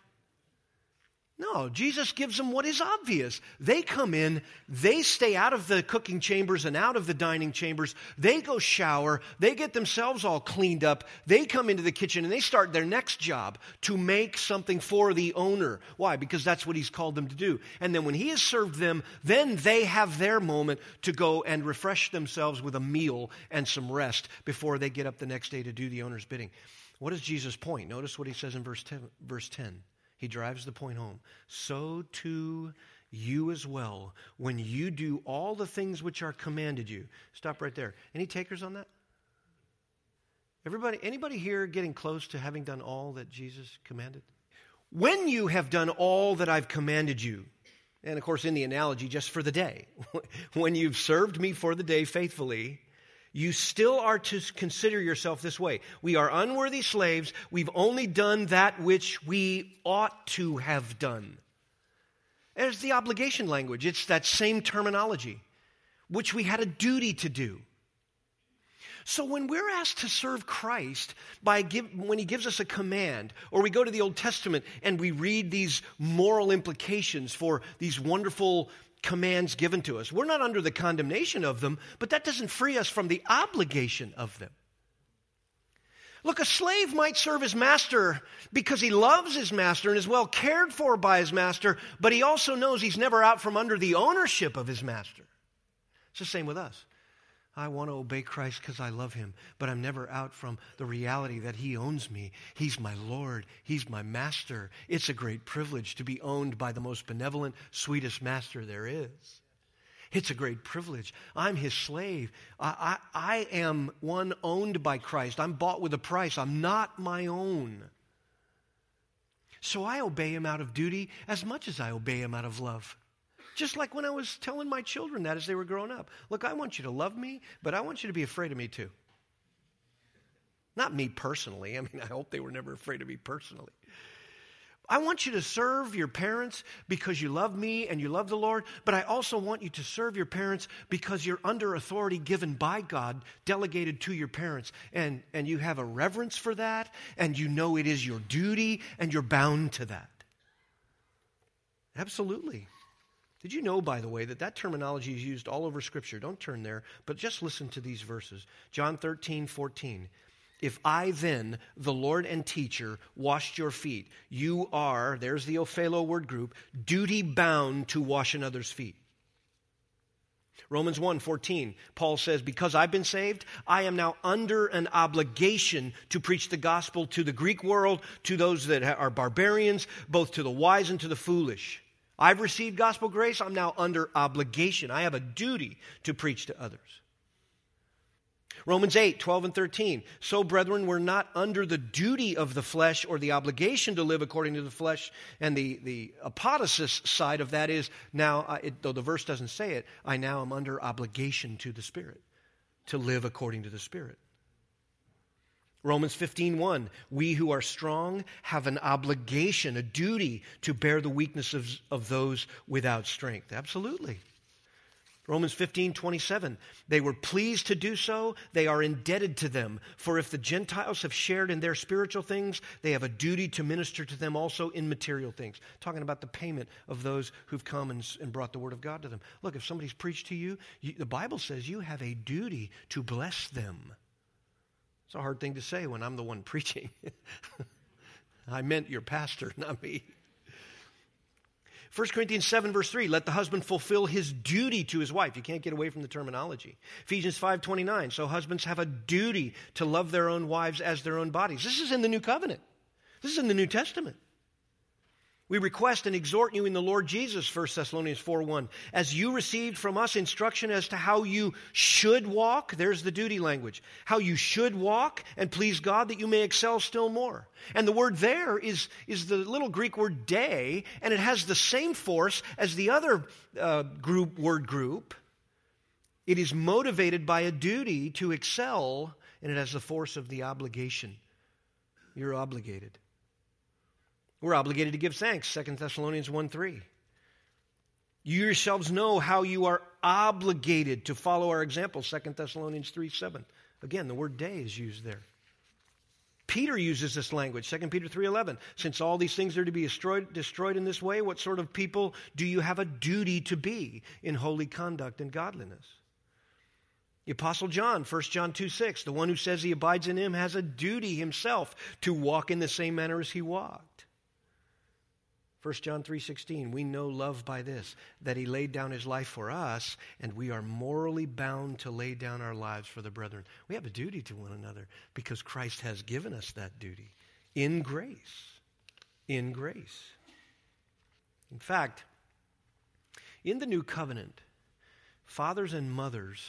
[SPEAKER 2] No, Jesus gives them what is obvious. They come in, they stay out of the cooking chambers and out of the dining chambers. They go shower, they get themselves all cleaned up. They come into the kitchen and they start their next job to make something for the owner. Why? Because that's what he's called them to do. And then when he has served them, then they have their moment to go and refresh themselves with a meal and some rest before they get up the next day to do the owner's bidding. What is Jesus' point? Notice what he says in verse ten. Verse ten. He drives the point home. So too you as well, when you do all the things which are commanded you. Stop right there. Any takers on that? Everybody, anybody here getting close to having done all that Jesus commanded? When you have done all that I've commanded you, and of course in the analogy, just for the day, when you've served me for the day faithfully, you still are to consider yourself this way. We are unworthy slaves. We've only done that which we ought to have done. There's the obligation language. It's that same terminology, which we had a duty to do. So when we're asked to serve Christ by give, when he gives us a command, or we go to the Old Testament and we read these moral implications for these wonderful commands given to us, we're not under the condemnation of them, but that doesn't free us from the obligation of them. Look, a slave might serve his master because he loves his master and is well cared for by his master, but he also knows he's never out from under the ownership of his master. It's the same with us. I want to obey Christ because I love him, but I'm never out from the reality that he owns me. He's my Lord. He's my master. It's a great privilege to be owned by the most benevolent, sweetest master there is. It's a great privilege. I'm his slave. I, I, I am one owned by Christ. I'm bought with a price. I'm not my own. So I obey him out of duty as much as I obey him out of love. Just like when I was telling my children that as they were growing up. Look, I want you to love me, but I want you to be afraid of me too. Not me personally. I mean, I hope they were never afraid of me personally. I want you to serve your parents because you love me and you love the Lord, but I also want you to serve your parents because you're under authority given by God, delegated to your parents, and, and you have a reverence for that, and you know it is your duty, and you're bound to that. Absolutely. Did you know, by the way, that that terminology is used all over Scripture? Don't turn there, but just listen to these verses. John thirteen, fourteen. If I then, the Lord and teacher, washed your feet, you are, there's the Ophelo word group, duty bound to wash another's feet. Romans one, fourteen, Paul says, because I've been saved, I am now under an obligation to preach the gospel to the Greek world, to those that are barbarians, both to the wise and to the foolish. I've received gospel grace. I'm now under obligation. I have a duty to preach to others. Romans eight, twelve and thirteen. So, brethren, we're not under the duty of the flesh or the obligation to live according to the flesh. And the, the apodosis side of that is now, uh, it, though the verse doesn't say it, I now am under obligation to the Spirit, to live according to the Spirit. Romans fifteen, one, we who are strong have an obligation, a duty to bear the weaknesses of those without strength. Absolutely. Romans fifteen, twenty-seven, they were pleased to do so. They are indebted to them. For if the Gentiles have shared in their spiritual things, they have a duty to minister to them also in material things. Talking about the payment of those who've come and, and brought the word of God to them. Look, if somebody's preached to you, you, the Bible says you have a duty to bless them. It's a hard thing to say when I'm the one preaching. I meant your pastor, not me. First Corinthians seven, verse three, let the husband fulfill his duty to his wife. You can't get away from the terminology. Ephesians five twenty-nine, so husbands have a duty to love their own wives as their own bodies. This is in the New Covenant. This is in the New Testament. We request and exhort you in the Lord Jesus, First Thessalonians four one, as you received from us instruction as to how you should walk, there's the duty language, how you should walk and please God that you may excel still more. And the word there is, is the little Greek word dei, and it has the same force as the other uh, group word group. It is motivated by a duty to excel, and it has the force of the obligation. You're obligated. We're obligated to give thanks, Second Thessalonians one three. You yourselves know how you are obligated to follow our example, Second Thessalonians three seven. Again, the word dei is used there. Peter uses this language, Second Peter three eleven. Since all these things are to be destroyed, destroyed in this way, what sort of people do you have a duty to be in holy conduct and godliness? The Apostle John, First John two six, the one who says he abides in him has a duty himself to walk in the same manner as he walked. First John three sixteen, we know love by this, that he laid down his life for us, and we are morally bound to lay down our lives for the brethren. We have a duty to one another because Christ has given us that duty in grace. In grace. In fact, in the new covenant, fathers and mothers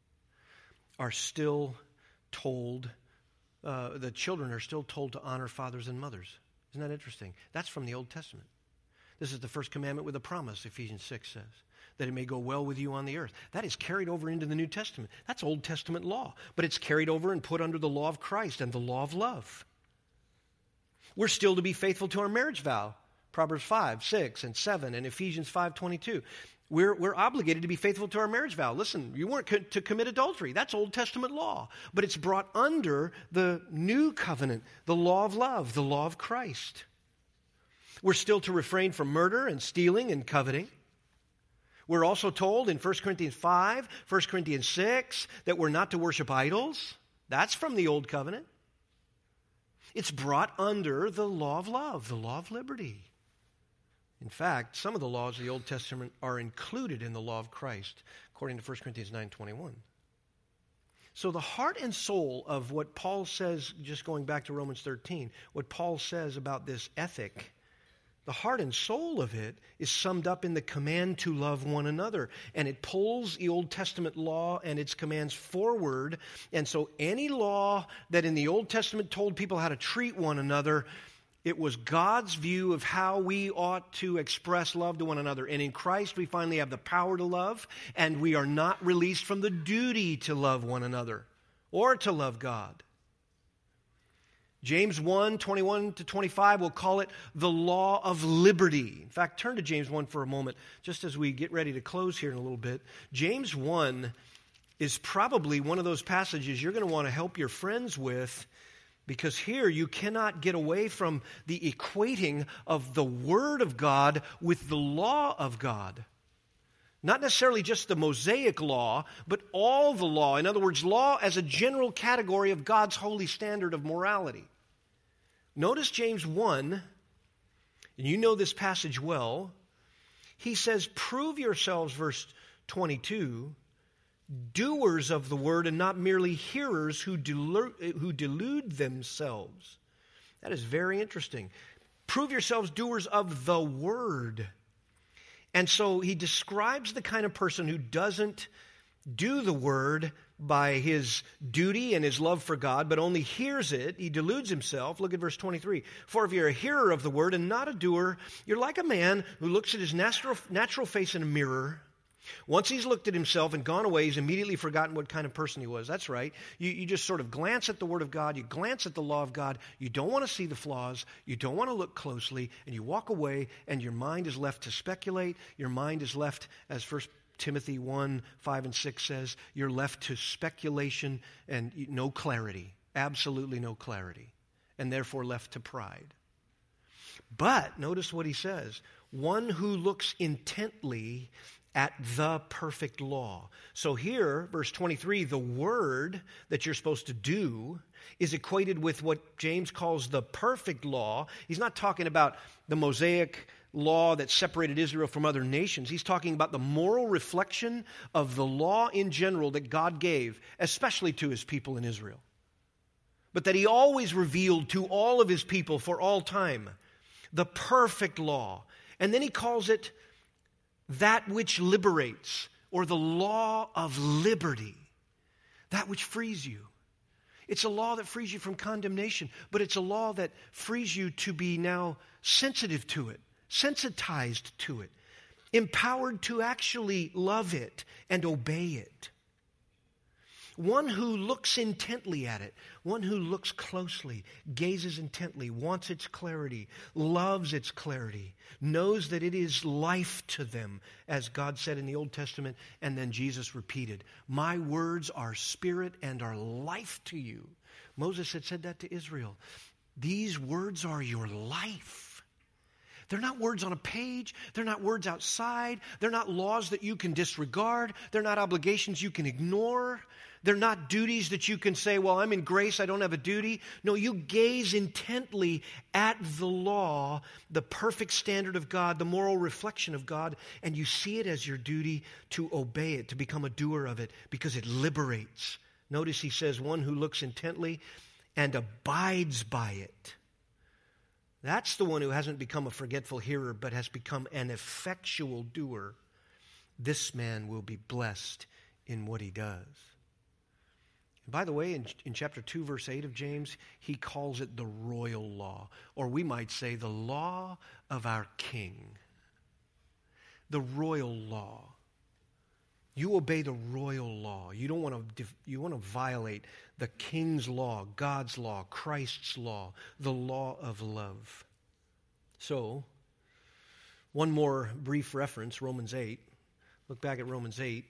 [SPEAKER 2] are still told, uh, the children are still told to honor fathers and mothers. Isn't that interesting? That's from the Old Testament. This is the first commandment with a promise, Ephesians six says, that it may go well with you on the earth. That is carried over into the New Testament. That's Old Testament law, but it's carried over and put under the law of Christ and the law of love. We're still to be faithful to our marriage vow, Proverbs five, six, and seven, and Ephesians five twenty-two. We're, we're obligated to be faithful to our marriage vow. Listen, you weren't co- to commit adultery. That's Old Testament law. But it's brought under the new covenant, the law of love, the law of Christ. We're still to refrain from murder and stealing and coveting. We're also told in First Corinthians five, First Corinthians six, that we're not to worship idols. That's from the Old Covenant. It's brought under the law of love, the law of liberty. In fact, some of the laws of the Old Testament are included in the law of Christ, according to First Corinthians nine twenty-one. So the heart and soul of what Paul says, just going back to Romans thirteen, what Paul says about this ethic, the heart and soul of it is summed up in the command to love one another. And it pulls the Old Testament law and its commands forward. And so any law that in the Old Testament told people how to treat one another, it was God's view of how we ought to express love to one another. And in Christ, we finally have the power to love, and we are not released from the duty to love one another or to love God. James one, twenty-one to twenty-five, we'll call it the law of liberty. In fact, turn to James one for a moment, just as we get ready to close here in a little bit. James one is probably one of those passages you're going to want to help your friends with, because here you cannot get away from the equating of the Word of God with the law of God. Not necessarily just the Mosaic law, but all the law. In other words, law as a general category of God's holy standard of morality. Notice James one, and you know this passage well. He says, prove yourselves, verse twenty-two, doers of the word and not merely hearers who delude, who delude themselves. That is very interesting. Prove yourselves doers of the word. And so he describes the kind of person who doesn't do the word by his duty and his love for God, but only hears it. He deludes himself. Look at verse twenty-three. For if you're a hearer of the word and not a doer, you're like a man who looks at his natural, natural face in a mirror. Once he's looked at himself and gone away, he's immediately forgotten what kind of person he was. That's right. You, you just sort of glance at the Word of God. You glance at the law of God. You don't want to see the flaws. You don't want to look closely. And you walk away, and your mind is left to speculate. Your mind is left, as First Timothy one, five, and six says, you're left to speculation and no clarity. Absolutely no clarity. And therefore left to pride. But notice what he says. One who looks intently at the perfect law. So here, verse twenty-three, the word that you're supposed to do is equated with what James calls the perfect law. He's not talking about the Mosaic law that separated Israel from other nations. He's talking about the moral reflection of the law in general that God gave, especially to his people in Israel. But that he always revealed to all of his people for all time. The perfect law. And then he calls it that which liberates, or the law of liberty. That which frees you. It's a law that frees you from condemnation, but it's a law that frees you to be now sensitive to it, sensitized to it, empowered to actually love it and obey it. One who looks intently at it, one who looks closely, gazes intently, wants its clarity, loves its clarity, knows that it is life to them, as God said in the Old Testament, and then Jesus repeated, my words are spirit and are life to you. Moses had said that to Israel. These words are your life. They're not words on a page. They're not words outside. They're not laws that you can disregard. They're not obligations you can ignore. They're not duties that you can say, well, I'm in grace, I don't have a duty. No, you gaze intently at the law, the perfect standard of God, the moral reflection of God, and you see it as your duty to obey it, to become a doer of it, because it liberates. Notice he says, one who looks intently and abides by it. That's the one who hasn't become a forgetful hearer, but has become an effectual doer. This man will be blessed in what he does. By the way, in, in chapter two, verse eight of James, he calls it the royal law, or we might say the law of our king. The royal law. You obey the royal law. You don't want to, you want to violate the king's law, God's law, Christ's law, the law of love. So, one more brief reference, Romans eight. Look back at Romans eight.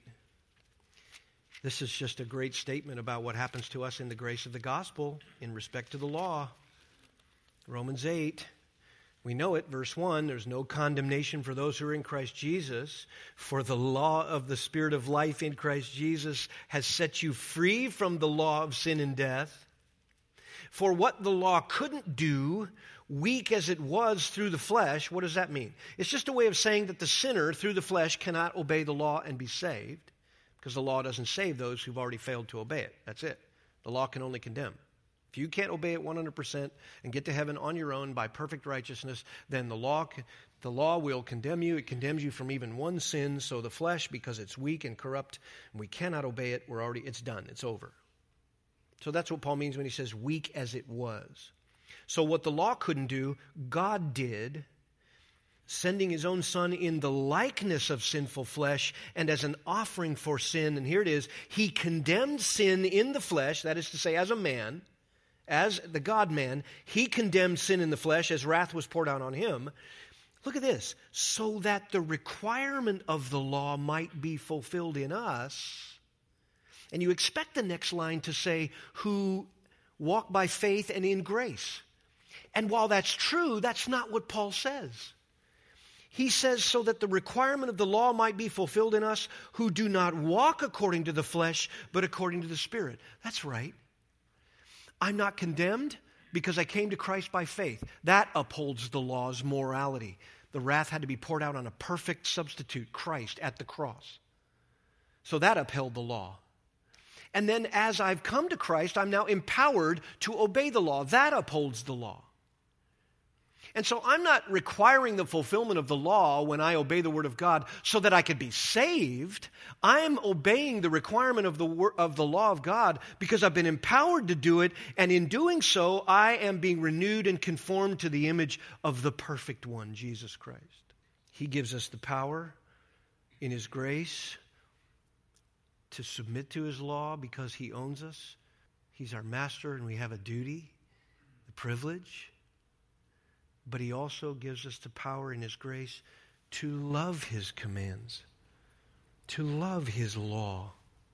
[SPEAKER 2] This is just a great statement about what happens to us in the grace of the gospel in respect to the law. Romans eight, we know it, verse one, there's no condemnation for those who are in Christ Jesus, for the law of the Spirit of life in Christ Jesus has set you free from the law of sin and death. For what the law couldn't do, weak as it was through the flesh, what does that mean? It's just a way of saying that the sinner through the flesh cannot obey the law and be saved. Because the law doesn't save those who've already failed to obey it. That's it. The law can only condemn. If you can't obey it one hundred percent and get to heaven on your own by perfect righteousness, then the law, the law will condemn you. It condemns you from even one sin. So the flesh, because it's weak and corrupt, and we cannot obey it, we're already, it's done. It's over. So that's what Paul means when he says weak as it was. So what the law couldn't do, God did, sending his own son in the likeness of sinful flesh and as an offering for sin. And here it is, he condemned sin in the flesh, that is to say, as a man, as the God-man, he condemned sin in the flesh as wrath was poured out on him. Look at this, so that the requirement of the law might be fulfilled in us. And you expect the next line to say, who walk by faith and in grace. And while that's true, that's not what Paul says. He says, so that the requirement of the law might be fulfilled in us who do not walk according to the flesh, but according to the Spirit. That's right. I'm not condemned because I came to Christ by faith. That upholds the law's morality. The wrath had to be poured out on a perfect substitute, Christ, at the cross. So that upheld the law. And then as I've come to Christ, I'm now empowered to obey the law. That upholds the law. And so I'm not requiring the fulfillment of the law when I obey the Word of God so that I could be saved. I'm obeying the requirement of the wor- of the law of God because I've been empowered to do it, and in doing so, I am being renewed and conformed to the image of the perfect one, Jesus Christ. He gives us the power in His grace to submit to His law because He owns us. He's our master and we have a duty, the privilege. But He also gives us the power in His grace to love His commands, to love His law.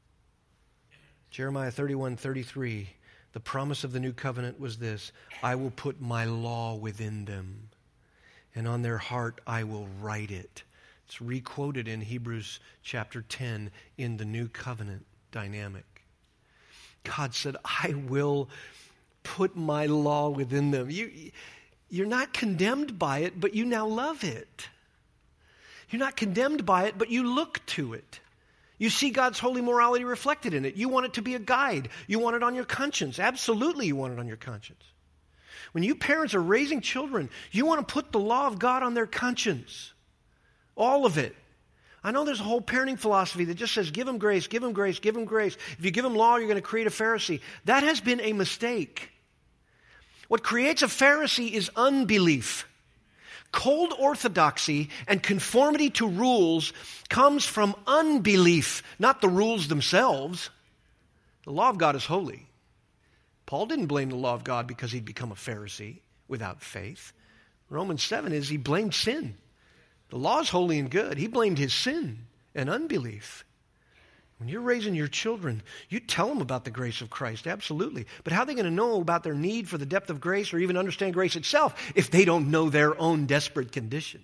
[SPEAKER 2] Jeremiah thirty-one thirty-three, the promise of the new covenant was this: I will put my law within them, and on their heart I will write it. It's requoted in Hebrews chapter ten in the new covenant dynamic. God said, I will put my law within them. You... you're not condemned by it, but you now love it. You're not condemned by it, but you look to it. You see God's holy morality reflected in it. You want it to be a guide. You want it on your conscience. Absolutely, you want it on your conscience. When you parents are raising children, you want to put the law of God on their conscience. All of it. I know there's a whole parenting philosophy that just says, give them grace, give them grace, give them grace. If you give them law, you're going to create a Pharisee. That has been a mistake. What creates a Pharisee is unbelief. Cold orthodoxy and conformity to rules comes from unbelief, not the rules themselves. The law of God is holy. Paul didn't blame the law of God because he'd become a Pharisee without faith. Romans seven is he blamed sin. The law is holy and good. He blamed his sin and unbelief. When you're raising your children, you tell them about the grace of Christ, absolutely. But how are they going to know about their need for the depth of grace or even understand grace itself if they don't know their own desperate condition?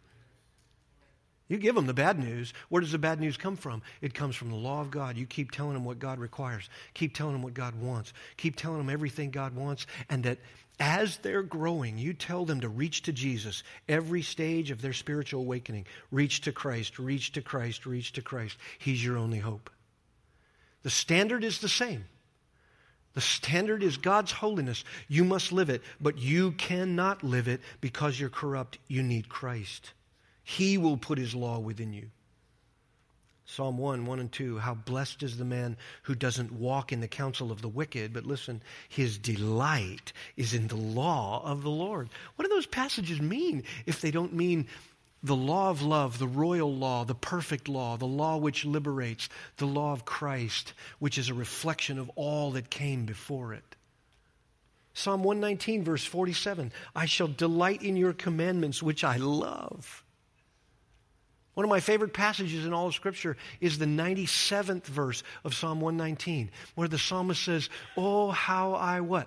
[SPEAKER 2] You give them the bad news. Where does the bad news come from? It comes from the law of God. You keep telling them what God requires. Keep telling them what God wants. Keep telling them everything God wants, and that as they're growing, you tell them to reach to Jesus every stage of their spiritual awakening. Reach to Christ, reach to Christ, reach to Christ. He's your only hope. The standard is the same. The standard is God's holiness. You must live it, but you cannot live it because you're corrupt. You need Christ. He will put his law within you. Psalm one, one and two, how blessed is the man who doesn't walk in the counsel of the wicked, but listen, his delight is in the law of the Lord. What do those passages mean if they don't mean the law of love, the royal law, the perfect law, the law which liberates, the law of Christ, which is a reflection of all that came before it? Psalm one nineteen, verse forty-seven, I shall delight in your commandments, which I love. One of my favorite passages in all of Scripture is the ninety-seventh verse of Psalm one nineteen, where the psalmist says, oh, how I what?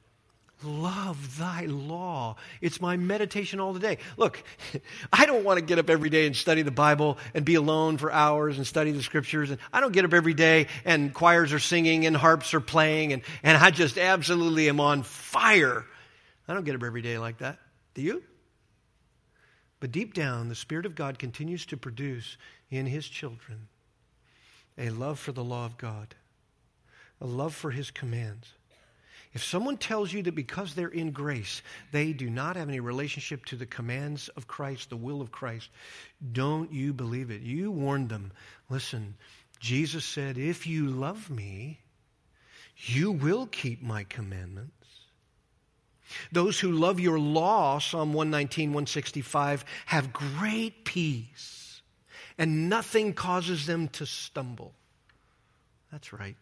[SPEAKER 2] Love thy law. It's my meditation all the day. Look, I don't want to get up every day and study the Bible and be alone for hours and study the Scriptures. And I don't get up every day and choirs are singing and harps are playing and, and I just absolutely am on fire. I don't get up every day like that. Do you? But deep down, the Spirit of God continues to produce in his children a love for the law of God, a love for his commands. If someone tells you that because they're in grace, they do not have any relationship to the commands of Christ, the will of Christ, don't you believe it. You warned them. Listen, Jesus said, if you love me, you will keep my commandments. Those who love your law, Psalm one nineteen, one sixty-five, have great peace, and nothing causes them to stumble. That's right.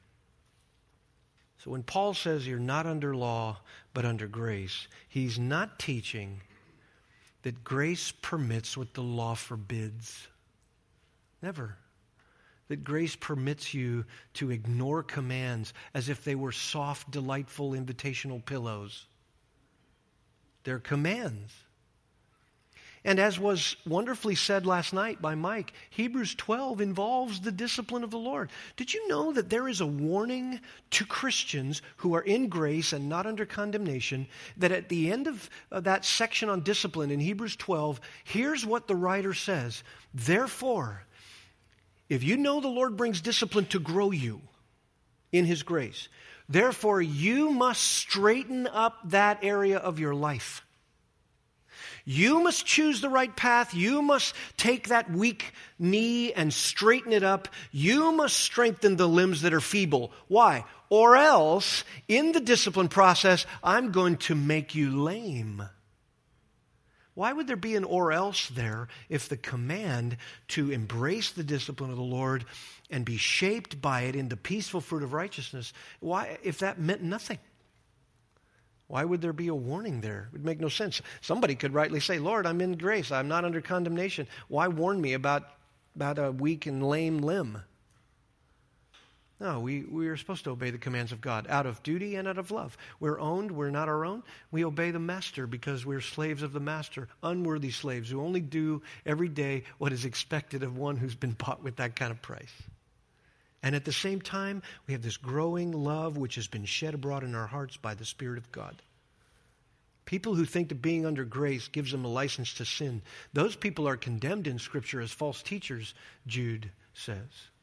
[SPEAKER 2] So when Paul says you're not under law, but under grace, he's not teaching that grace permits what the law forbids. Never. That grace permits you to ignore commands as if they were soft, delightful, invitational pillows. They're commands. And as was wonderfully said last night by Mike, Hebrews twelve involves the discipline of the Lord. Did you know that there is a warning to Christians who are in grace and not under condemnation, that at the end of uh, that section on discipline in Hebrews twelve, here's what the writer says. Therefore, if you know the Lord brings discipline to grow you in his grace, therefore you must straighten up that area of your life. You must choose the right path. You must take that weak knee and straighten it up. You must strengthen the limbs that are feeble. Why? Or else, in the discipline process, I'm going to make you lame. Why would there be an or else there if the command to embrace the discipline of the Lord and be shaped by it into peaceful fruit of righteousness, why, if that meant nothing? Why would there be a warning there? It would make no sense. Somebody could rightly say, Lord, I'm in grace. I'm not under condemnation. Why warn me about, about a weak and lame limb? No, we, we are supposed to obey the commands of God out of duty and out of love. We're owned. We're not our own. We obey the master because we're slaves of the master, unworthy slaves who only do every day what is expected of one who's been bought with that kind of price. And at the same time, we have this growing love which has been shed abroad in our hearts by the Spirit of God. People who think that being under grace gives them a license to sin, those people are condemned in Scripture as false teachers, Jude says.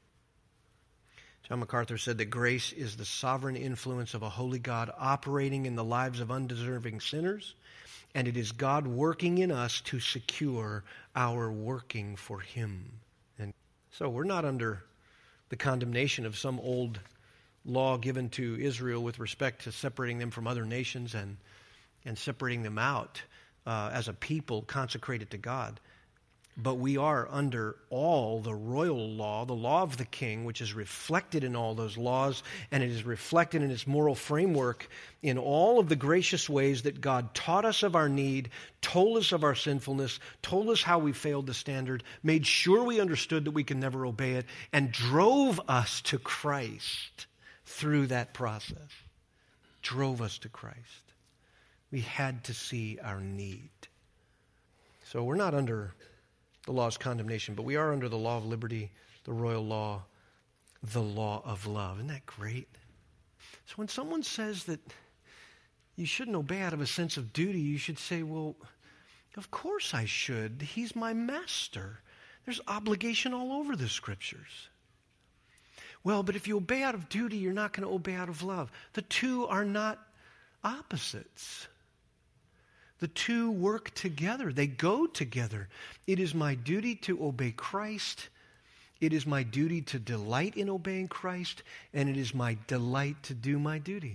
[SPEAKER 2] John MacArthur said that grace is the sovereign influence of a holy God operating in the lives of undeserving sinners, and it is God working in us to secure our working for Him. And so we're not under the condemnation of some old law given to Israel with respect to separating them from other nations and, and separating them out uh, as a people consecrated to God. But we are under all the royal law, the law of the king, which is reflected in all those laws, and it is reflected in its moral framework in all of the gracious ways that God taught us of our need, told us of our sinfulness, told us how we failed the standard, made sure we understood that we can never obey it, and drove us to Christ through that process. Drove us to Christ. We had to see our need. So we're not under the law's condemnation, but we are under the law of liberty, the royal law, the law of love. Isn't that great? So when someone says that you shouldn't obey out of a sense of duty, you should say, well, of course I should. He's my master. There's obligation all over the Scriptures. Well, but if you obey out of duty, you're not going to obey out of love. The two are not opposites. The two work together. They go together. It is my duty to obey Christ. It is my duty to delight in obeying Christ. And it is my delight to do my duty.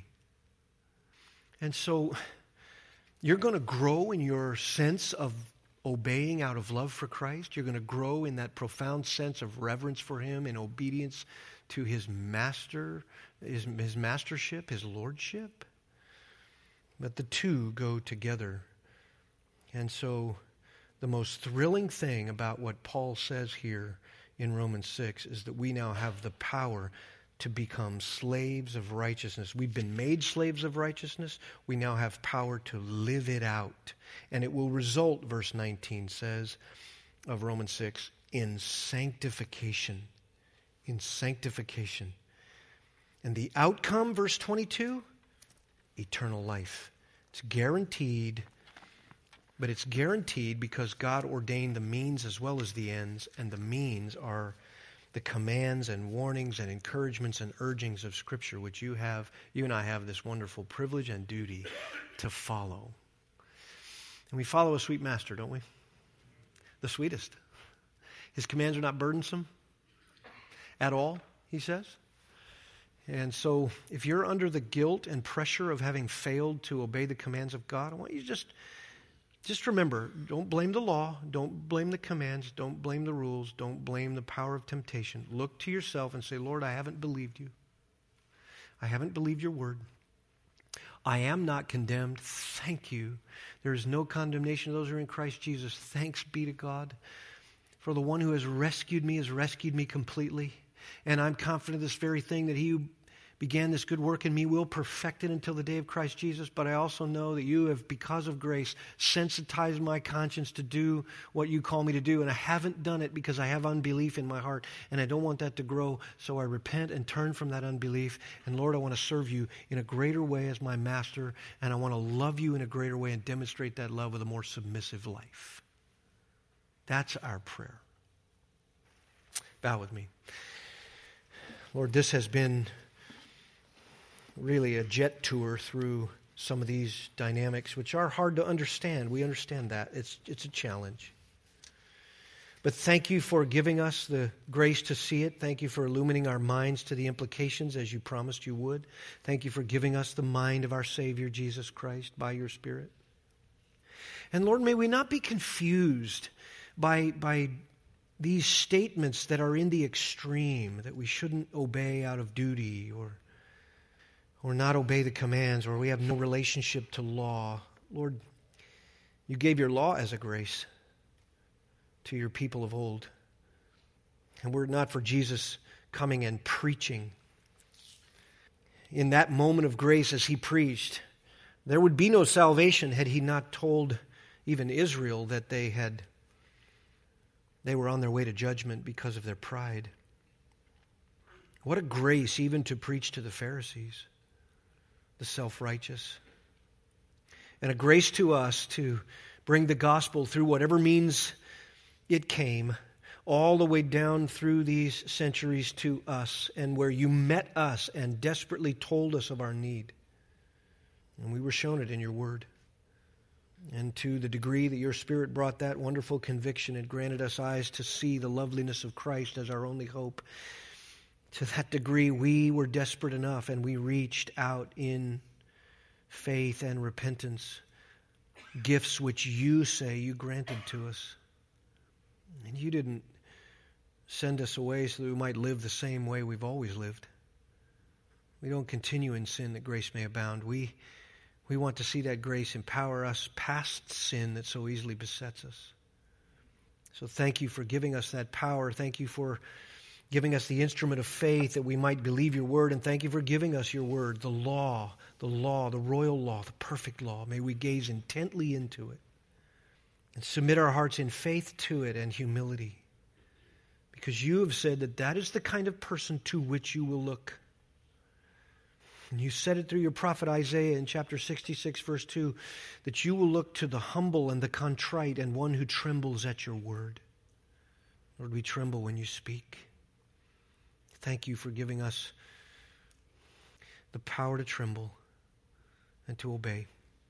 [SPEAKER 2] And so you're going to grow in your sense of obeying out of love for Christ. You're going to grow in that profound sense of reverence for Him and obedience to His master, His, his mastership, His lordship. But the two go together. And so the most thrilling thing about what Paul says here in Romans six is that we now have the power to become slaves of righteousness. We've been made slaves of righteousness. We now have power to live it out. And it will result, verse nineteen says of Romans six, in sanctification. In sanctification. And the outcome, verse twenty-two, eternal life. It's guaranteed. But it's guaranteed because God ordained the means as well as the ends, and the means are the commands and warnings and encouragements and urgings of Scripture, which you have, you and I have this wonderful privilege and duty to follow. And we follow a sweet master, don't we? The sweetest. His commands are not burdensome at all, he says. And so if you're under the guilt and pressure of having failed to obey the commands of God, I want you to just... Just remember, don't blame the law, don't blame the commands, don't blame the rules, don't blame the power of temptation. Look to yourself and say, Lord, I haven't believed you. I haven't believed your word. I am not condemned. Thank you. There is no condemnation of those who are in Christ Jesus. Thanks be to God. For the one who has rescued me has rescued me completely. And I'm confident of this very thing, that he who began this good work in me will perfect it until the day of Christ Jesus. But I also know that you have, because of grace, sensitized my conscience to do what you call me to do. And I haven't done it because I have unbelief in my heart. And I don't want that to grow. So I repent and turn from that unbelief. And Lord, I want to serve you in a greater way as my master. And I want to love you in a greater way and demonstrate that love with a more submissive life. That's our prayer. Bow with me. Lord, this has been really a jet tour through some of these dynamics, which are hard to understand. We understand that. It's, it's a challenge. But thank you for giving us the grace to see it. Thank you for illumining our minds to the implications as you promised you would. Thank you for giving us the mind of our Savior, Jesus Christ, by your Spirit. And Lord, may we not be confused by, by these statements that are in the extreme, that we shouldn't obey out of duty or or not obey the commands, or we have no relationship to law. Lord, you gave your law as a grace to your people of old. And were it not for Jesus coming and preaching, in that moment of grace as he preached, there would be no salvation had he not told even Israel that they had they were on their way to judgment because of their pride. What a grace even to preach to the Pharisees, the self-righteous. and a grace to us to bring the gospel through whatever means it came, all the way down through these centuries to us, and where you met us and desperately told us of our need. And we were shown it in your word. And to the degree that your Spirit brought that wonderful conviction, it granted us eyes to see the loveliness of Christ as our only hope. To that degree, we were desperate enough, and we reached out in faith and repentance, gifts which you say you granted to us. And you didn't send us away so that we might live the same way we've always lived. We don't continue in sin that grace may abound. We, we want to see that grace empower us past sin that so easily besets us. So thank you for giving us that power. Thank you for giving us the instrument of faith that we might believe your word, and thank you for giving us your word, the law, the law, the royal law, the perfect law. May we gaze intently into it and submit our hearts in faith to it and humility, because you have said that that is the kind of person to which you will look. And you said it through your prophet Isaiah in chapter sixty-six, verse two, that you will look to the humble and the contrite and one who trembles at your word. Lord, we tremble when you speak. Thank you for giving us the power to tremble and to obey.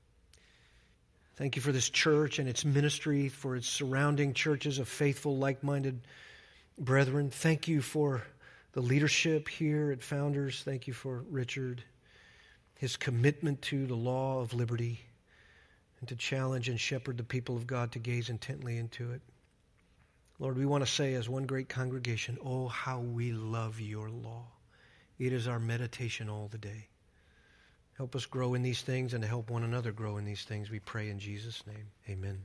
[SPEAKER 2] Thank you for this church and its ministry, for its surrounding churches of faithful, like-minded brethren. Thank you for the leadership here at Founders. Thank you for Richard, his commitment to the law of liberty, and to challenge and shepherd the people of God to gaze intently into it. Lord, we want to say as one great congregation, oh, how we love your law. It is our meditation all the day. Help us grow in these things and to help one another grow in these things. We pray in Jesus' name. Amen.